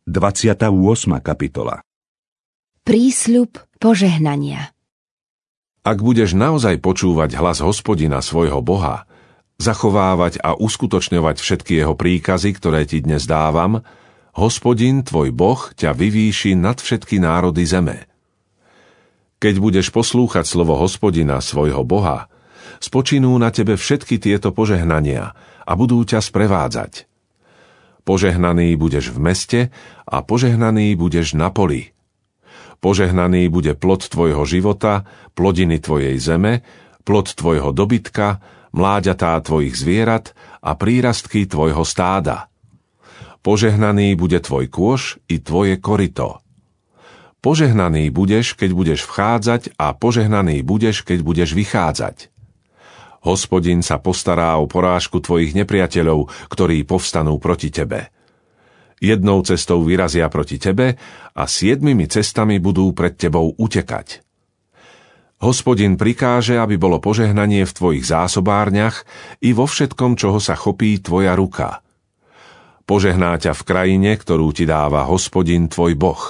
28. kapitola. Prísľub požehnania. Ak budeš naozaj počúvať hlas Hospodina svojho Boha, zachovávať a uskutočňovať všetky jeho príkazy, ktoré ti dnes dávam, Hospodin, tvoj Boh, ťa vyvýši nad všetky národy zeme. Keď budeš poslúchať slovo Hospodina svojho Boha, spočinú na tebe všetky tieto požehnania a budú ťa sprevádzať. Požehnaný budeš v meste a požehnaný budeš na poli. Požehnaný bude plod tvojho života, plodiny tvojej zeme, plod tvojho dobytka, mláďatá tvojich zvierat a prírastky tvojho stáda. Požehnaný bude tvoj kôš i tvoje korito. Požehnaný budeš, keď budeš vchádzať a požehnaný budeš, keď budeš vychádzať. Hospodin sa postará o porážku tvojich nepriateľov, ktorí povstanú proti tebe. Jednou cestou vyrazia proti tebe a 7 cestami budú pred tebou utekať. Hospodin prikáže, aby bolo požehnanie v tvojich zásobárniach i vo všetkom, čoho sa chopí tvoja ruka. Požehná ťa v krajine, ktorú ti dáva Hospodin tvoj Boh.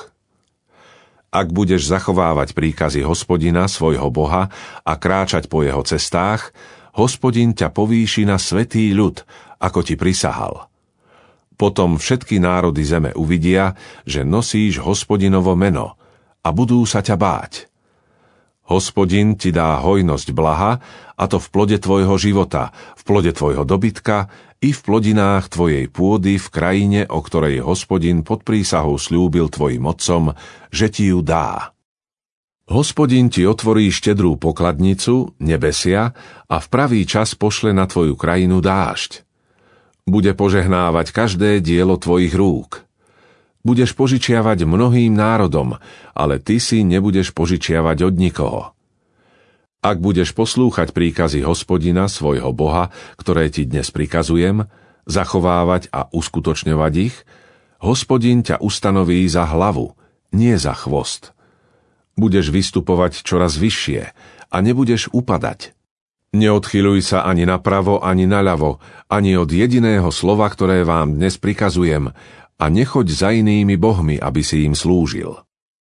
Ak budeš zachovávať príkazy Hospodina, svojho Boha, a kráčať po jeho cestách, Hospodin ťa povýši na svätý ľud, ako ti prisahal. Potom všetky národy zeme uvidia, že nosíš Hospodinovo meno a budú sa ťa báť. Hospodin ti dá hojnosť blaha, a to v plode tvojho života, v plode tvojho dobytka i v plodinách tvojej pôdy v krajine, o ktorej Hospodin pod prísahou sľúbil tvojim otcom, že ti ju dá. Hospodin ti otvorí štedrú pokladnicu, nebesia, a v pravý čas pošle na tvoju krajinu dážď. Bude požehnávať každé dielo tvojich rúk. Budeš požičiavať mnohým národom, ale ty si nebudeš požičiavať od nikoho. Ak budeš poslúchať príkazy Hospodina, svojho Boha, ktoré ti dnes prikazujem, zachovávať a uskutočňovať ich, Hospodin ťa ustanoví za hlavu, nie za chvost. Budeš vystupovať čoraz vyššie a nebudeš upadať. Neodchyľuj sa ani napravo, ani naľavo, ani od jediného slova, ktoré vám dnes prikazujem, a nechoď za inými bohmi, aby si im slúžil.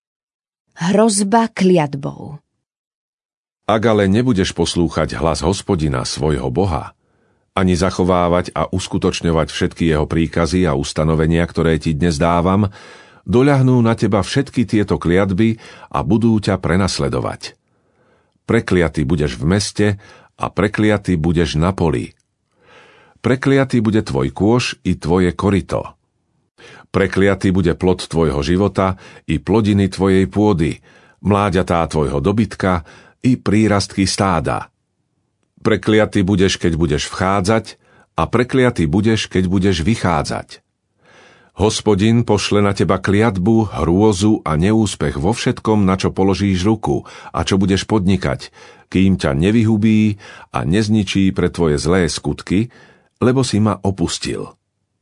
Hrozba kliatbou. Ak ale nebudeš poslúchať hlas Hospodina, svojho Boha, ani zachovávať a uskutočňovať všetky jeho príkazy a ustanovenia, ktoré ti dnes dávam, doľahnú na teba všetky tieto kliatby a budú ťa prenasledovať. Prekliaty budeš v meste a prekliaty budeš na poli. Prekliaty bude tvoj kôš i tvoje korito. Prekliaty bude plod tvojho života i plodiny tvojej pôdy, mláďatá tvojho dobytka i prírastky stáda. Prekliaty budeš, keď budeš vchádzať, a prekliaty budeš, keď budeš vychádzať. Hospodin pošle na teba kliatbu, hrôzu a neúspech vo všetkom, na čo položíš ruku a čo budeš podnikať, kým ťa nevyhubí a nezničí pre tvoje zlé skutky, lebo si ma opustil.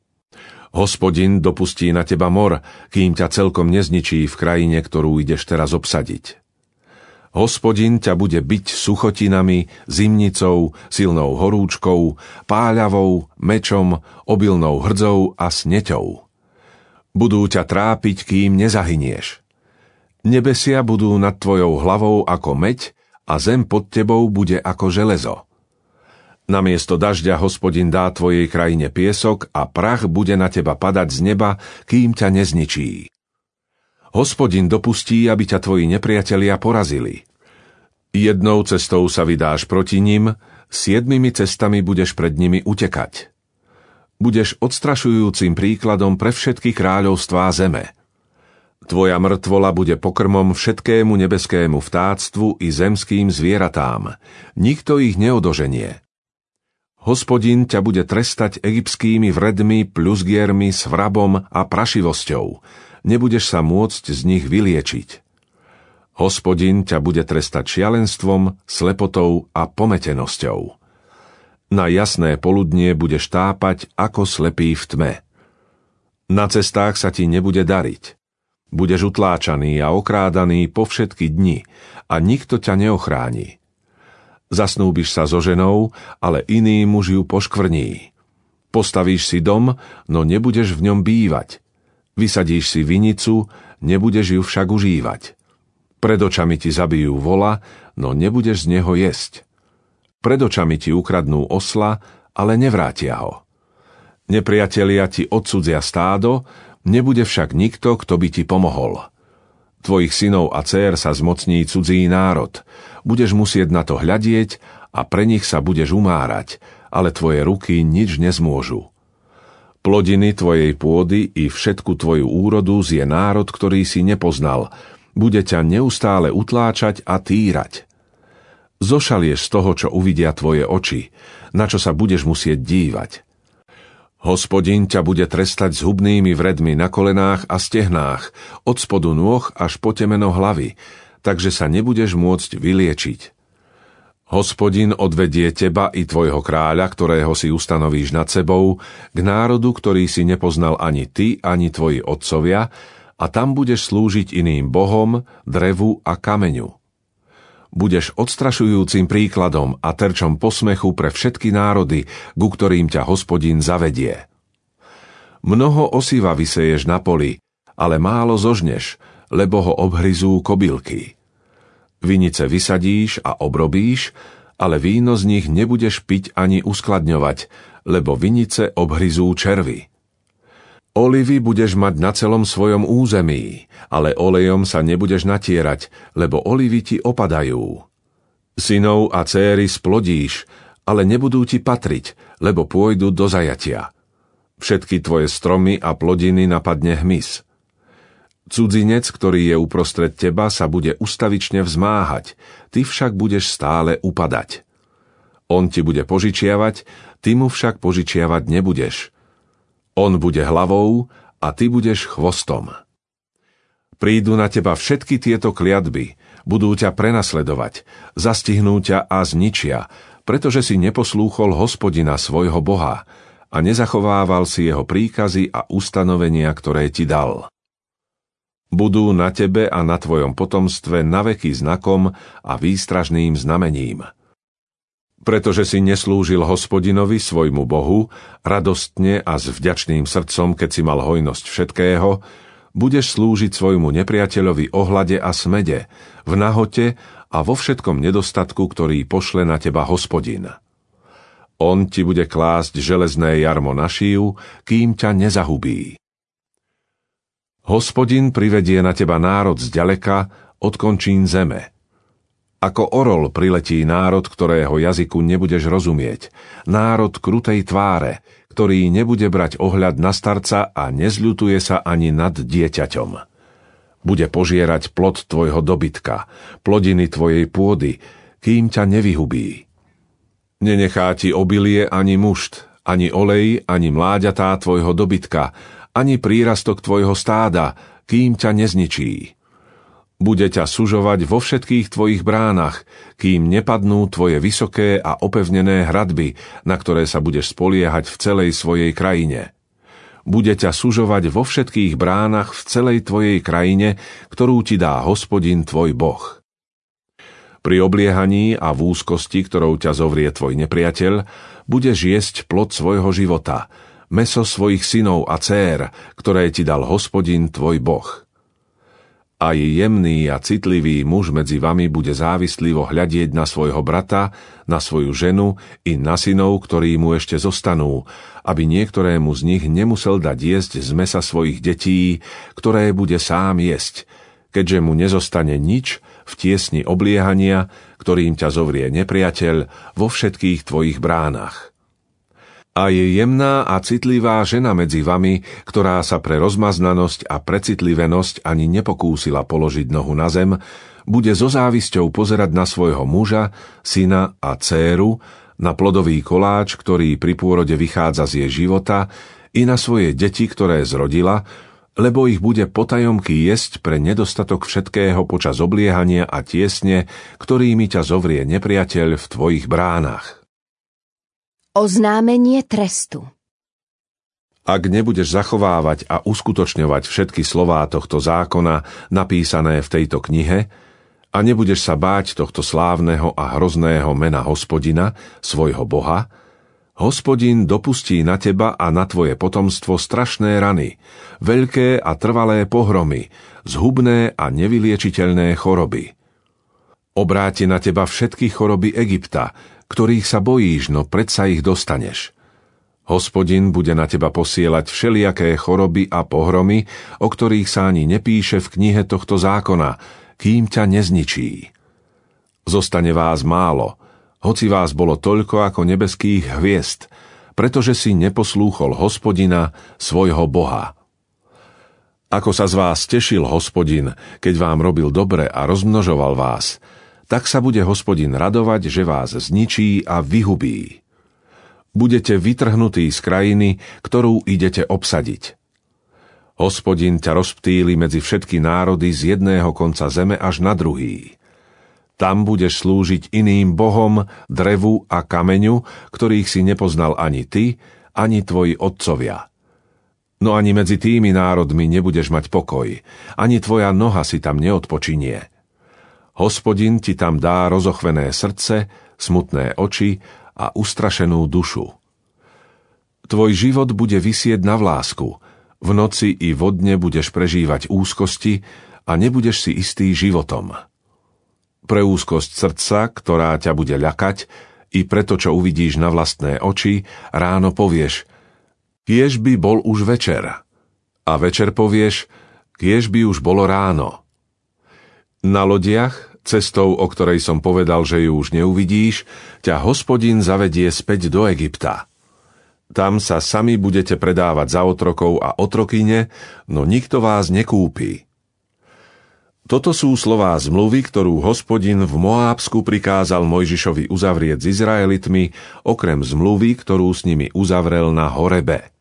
Hospodin dopustí na teba mor, kým ťa celkom nezničí v krajine, ktorú ideš teraz obsadiť. Hospodin ťa bude biť suchotinami, zimnicou, silnou horúčkou, páľavou, mečom, obilnou hrdzou a sneťou. Budú ťa trápiť, kým nezahynieš. Nebesia budú nad tvojou hlavou ako meď a zem pod tebou bude ako železo. Namiesto dažďa Hospodin dá tvojej krajine piesok a prach bude na teba padať z neba, kým ťa nezničí. Hospodin dopustí, aby ťa tvoji nepriatelia porazili. Jednou cestou sa vydáš proti nim, 7 cestami budeš pred nimi utekať. Budeš odstrašujúcim príkladom pre všetky kráľovstvá zeme. Tvoja mŕtvola bude pokrmom všetkému nebeskému vtáctvu i zemským zvieratám. Nikto ich neodoženie. Hospodin ťa bude trestať egyptskými vredmi, pľuzgiermi, svrabom a prašivosťou. Nebudeš sa môcť z nich vyliečiť. Hospodin ťa bude trestať šialenstvom, slepotou a pometenosťou. Na jasné poludnie budeš tápať ako slepý v tme. Na cestách sa ti nebude dariť. Budeš utláčaný a okrádaný po všetky dni a nikto ťa neochráni. Zasnúbiš sa so ženou, ale iný muž ju poškvrní. Postavíš si dom, no nebudeš v ňom bývať. Vysadíš si vinicu, nebudeš ju však užívať. Pred očami ti zabijú vola, no nebudeš z neho jesť. Pred očami ti ukradnú osla, ale nevrátia ho. Nepriatelia ti odcudzia stádo, nebude však nikto, kto by ti pomohol. Tvojich synov a dcér sa zmocní cudzí národ. Budeš musieť na to hľadieť a pre nich sa budeš umárať, ale tvoje ruky nič nezmôžu. Plodiny tvojej pôdy i všetku tvoju úrodu zje národ, ktorý si nepoznal. Bude ťa neustále utláčať a týrať. Zošalieš z toho, čo uvidia tvoje oči, na čo sa budeš musieť dívať. Hospodin ťa bude trestať s hubnými vredmi na kolenách a stehnách, od spodu nôh až po temeno hlavy, takže sa nebudeš môcť vyliečiť. Hospodin odvedie teba i tvojho kráľa, ktorého si ustanovíš nad sebou, k národu, ktorý si nepoznal ani ty, ani tvoji otcovia, a tam budeš slúžiť iným bohom, drevu a kameňu. Budeš odstrašujúcim príkladom a terčom posmechu pre všetky národy, ku ktorým ťa Hospodin zavedie. Mnoho osiva vyseješ na poli, ale málo zožneš, lebo ho obhryzú kobylky. Vinice vysadíš a obrobíš, ale víno z nich nebudeš piť ani uskladňovať, lebo vinice obhryzú červy. Olivy budeš mať na celom svojom území, ale olejom sa nebudeš natierať, lebo olivy ti opadajú. Synov a céry splodíš, ale nebudú ti patriť, lebo pôjdu do zajatia. Všetky tvoje stromy a plodiny napadne hmyz. Cudzinec, ktorý je uprostred teba, sa bude ustavične vzmáhať, ty však budeš stále upadať. On ti bude požičiavať, ty mu však požičiavať nebudeš. On bude hlavou a ty budeš chvostom. Prídu na teba všetky tieto kliatby, budú ťa prenasledovať, zastihnú ťa a zničia, pretože si neposlúchol Hospodina svojho Boha a nezachovával si jeho príkazy a ustanovenia, ktoré ti dal. Budú na tebe a na tvojom potomstve naveky znakom a výstražným znamením. Pretože si neslúžil Hospodinovi, svojmu Bohu, radostne a s vďačným srdcom, keď si mal hojnosť všetkého, budeš slúžiť svojmu nepriateľovi ohlade a smede, v nahote a vo všetkom nedostatku, ktorý pošle na teba Hospodin. On ti bude klásť železné jarmo na šiju, kým ťa nezahubí. Hospodin privedie na teba národ zďaleka, od končín zeme. Ako orol priletí národ, ktorého jazyku nebudeš rozumieť, národ krutej tváre, ktorý nebude brať ohľad na starca a nezľutuje sa ani nad dieťaťom. Bude požierať plod tvojho dobytka, plodiny tvojej pôdy, kým ťa nevyhubí. Nenechá ti obilie ani mušt, ani olej, ani mláďatá tvojho dobytka, ani prírastok tvojho stáda, kým ťa nezničí. Bude ťa sužovať vo všetkých tvojich bránach, kým nepadnú tvoje vysoké a opevnené hradby, na ktoré sa budeš spoliehať v celej svojej krajine. Bude ťa sužovať vo všetkých bránach v celej tvojej krajine, ktorú ti dá Hospodin tvoj Boh. Pri obliehaní a v úzkosti, ktorou ťa zovrie tvoj nepriateľ, budeš jesť plod svojho života, mäso svojich synov a dcér, ktoré ti dal Hospodin tvoj Boh. Aj jemný a citlivý muž medzi vami bude závislivo hľadieť na svojho brata, na svoju ženu i na synov, ktorí mu ešte zostanú, aby niektorému z nich nemusel dať jesť z mäsa svojich detí, ktoré bude sám jesť, keďže mu nezostane nič v tiesni obliehania, ktorým ťa zovrie nepriateľ vo všetkých tvojich bránach. A je jemná a citlivá žena medzi vami, ktorá sa pre rozmaznanosť a precitlivenosť ani nepokúsila položiť nohu na zem, bude so závisťou pozerať na svojho muža, syna a dcéru, na plodový koláč, ktorý pri pôrode vychádza z jej života, i na svoje deti, ktoré zrodila, lebo ich bude potajomky jesť pre nedostatok všetkého počas obliehania a tiesne, ktorými ťa zovrie nepriateľ v tvojich bránach. Oznámenie trestu. Ak nebudeš zachovávať a uskutočňovať všetky slová tohto zákona napísané v tejto knihe a nebudeš sa báť tohto slávneho a hrozného mena Hospodina, svojho Boha, Hospodin dopustí na teba a na tvoje potomstvo strašné rany, veľké a trvalé pohromy, zhubné a nevyliečiteľné choroby. Obráti na teba všetky choroby Egypta, ktorých sa bojíš, no predsa ich dostaneš. Hospodin bude na teba posielať všelijaké choroby a pohromy, o ktorých sa ani nepíše v knihe tohto zákona, kým ťa nezničí. Zostane vás málo, hoci vás bolo toľko ako nebeských hviezd, pretože si neposlúchol Hospodina, svojho Boha. Ako sa z vás tešil Hospodin, keď vám robil dobre a rozmnožoval vás, tak sa bude Hospodin radovať, že vás zničí a vyhubí. Budete vytrhnutí z krajiny, ktorú idete obsadiť. Hospodin ťa rozptýli medzi všetky národy z jedného konca zeme až na druhý. Tam budeš slúžiť iným bohom, drevu a kameňu, ktorých si nepoznal ani ty, ani tvoji otcovia. No ani medzi tými národmi nebudeš mať pokoj, ani tvoja noha si tam neodpočinie. Hospodin ti tam dá rozochvené srdce, smutné oči a ustrašenú dušu. Tvoj život bude visieť na vlásku, v noci i vo dne budeš prežívať úzkosti a nebudeš si istý životom. Pre úzkosť srdca, ktorá ťa bude ľakať, i preto, čo uvidíš na vlastné oči, ráno povieš: kiež by bol už večer. A večer povieš: kiež by už bolo ráno. Na lodiach, cestou, o ktorej som povedal, že ju už neuvidíš, ťa Hospodin zavedie späť do Egypta. Tam sa sami budete predávať za otrokov a otrokyne, no nikto vás nekúpi. Toto sú slová zmluvy, ktorú Hospodin v Moábsku prikázal Mojžišovi uzavrieť s Izraelitmi, okrem zmluvy, ktorú s nimi uzavrel na Horebe.